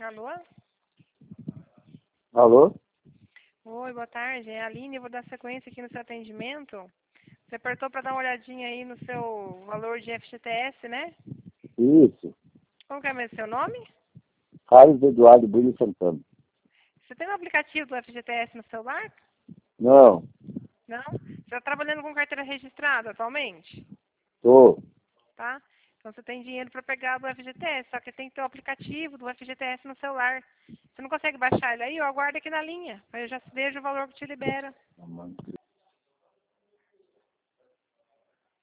Alô? Alô? Oi, boa tarde. É a Aline, eu vou dar sequência aqui no seu atendimento. Você apertou para dar uma olhadinha aí no seu valor de FGTS, né? Isso. Como que é mesmo seu nome? Carlos Eduardo Bruno Santana. Você tem um aplicativo do FGTS no celular? Não, Não? Você está trabalhando com carteira registrada atualmente? tô. Tá? Então você tem dinheiro para pegar do FGTS, só que tem que ter o aplicativo do FGTS no celular. Você não consegue baixar ele aí? Eu aguardo aqui na linha. Aí eu já vejo o valor que te libera.